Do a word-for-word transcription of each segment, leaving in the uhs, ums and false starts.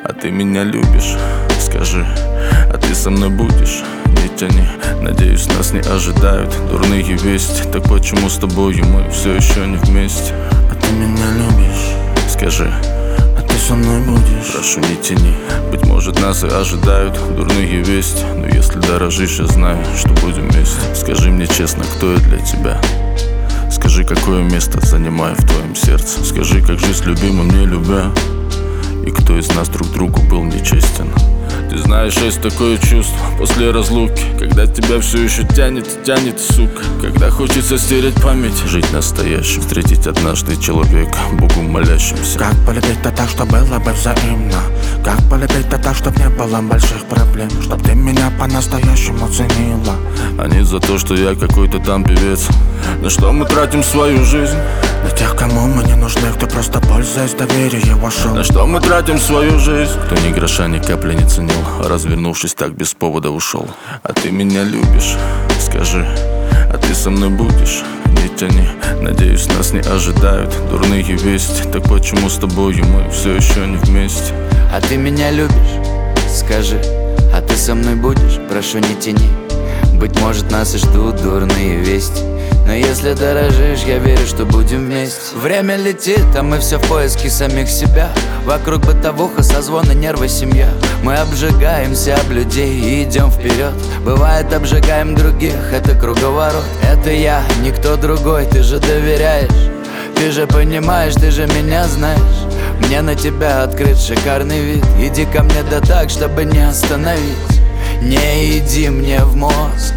А ты меня любишь? Скажи, а ты со мной будешь? Не тяни, надеюсь, нас не ожидают дурные вести. Так почему с тобой мы все еще не вместе? А ты меня любишь? Скажи, а ты со мной будешь? Прошу, не тяни, быть может, нас и ожидают дурные вести. Но если дорожишь, я знаю, что будем вместе. Скажи мне честно, кто я для тебя? Скажи, какое место занимаю в твоем сердце? Скажи, как жить с любимым, не любя? И кто из нас друг другу был нечестен? Ты знаешь, есть такое чувство после разлуки, когда тебя все еще тянет, тянет, сука. Когда хочется стереть память, жить настоящим, встретить однажды человека, Богу молящимся. Как полюбить-то так, что было бы взаимно? Как полюбить-то так, чтоб не было больших проблем? Чтоб ты меня по-настоящему ценила, а не за то, что я какой-то там певец. На что мы тратим свою жизнь? На тех, кому мы не нужны, кто просто пользуясь доверием вошел. На что мы тратим свою жизнь? Кто ни гроша, ни капли не ценил, развернувшись так без повода ушел. А ты меня любишь? Скажи, а ты со мной будешь? Не тяни, надеюсь, нас не ожидают дурные вести. Так почему с тобой мы все еще не вместе? А ты меня любишь? Скажи, а ты со мной будешь? Прошу, не тяни, быть может, нас и ждут дурные вести. Но если дорожишь, я верю, что будем вместе. Время летит, а мы все в поиске самих себя. Вокруг бытовуха, созвоны, нервы, семья. Мы обжигаемся об людей и идем вперед. Бывает, обжигаем других, это круговорот. Это я, никто другой, ты же доверяешь. Ты же понимаешь, ты же меня знаешь. Мне на тебя открыт шикарный вид. Иди ко мне да так, чтобы не остановить. Не иди мне в мозг,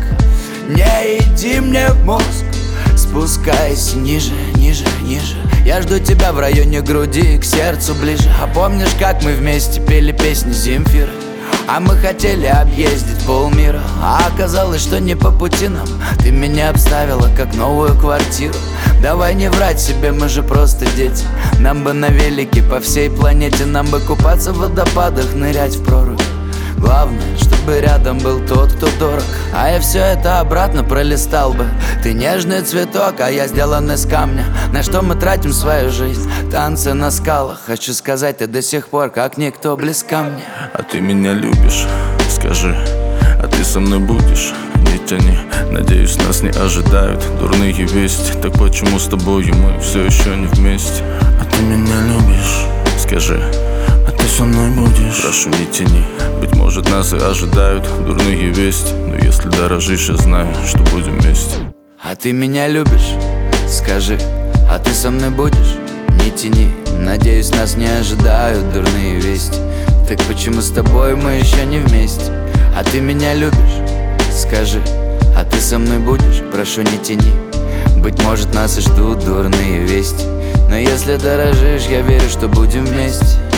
не иди мне в мозг. Спускайся ниже, ниже, ниже. Я жду тебя в районе груди, к сердцу ближе. А помнишь, как мы вместе пели песни Земфиры? А мы хотели объездить полмира, а оказалось, что не по пути нам. Ты меня обставила как новую квартиру. Давай не врать себе, мы же просто дети. Нам бы на велике по всей планете. Нам бы купаться в водопадах, нырять в прорубь. Главное, чтобы рядом был тот, кто дорог. А я все это обратно пролистал бы. Ты нежный цветок, а я сделан из камня. На что мы тратим свою жизнь? Танцы на скалах. Хочу сказать, ты до сих пор как никто близка мне. А ты меня любишь? Скажи, а ты со мной будешь? Не тяни, надеюсь, нас не ожидают дурные вести. Так почему с тобой мы все еще не вместе? А ты меня любишь? Скажи, а ты со мной будешь? Прошу, не тяни, быть может, нас и ожидают дурные вести. Но если дорожишь, я знаю, что будем вместе. А ты меня любишь? Скажи, а ты со мной будешь? Не тяни, надеюсь, нас не ожидают дурные вести. Так почему с тобой мы еще не вместе? А ты меня любишь? Скажи, а ты со мной будешь? Прошу, не тяни, быть может, нас и ждут дурные вести. Но если дорожишь, я верю, что будем вместе.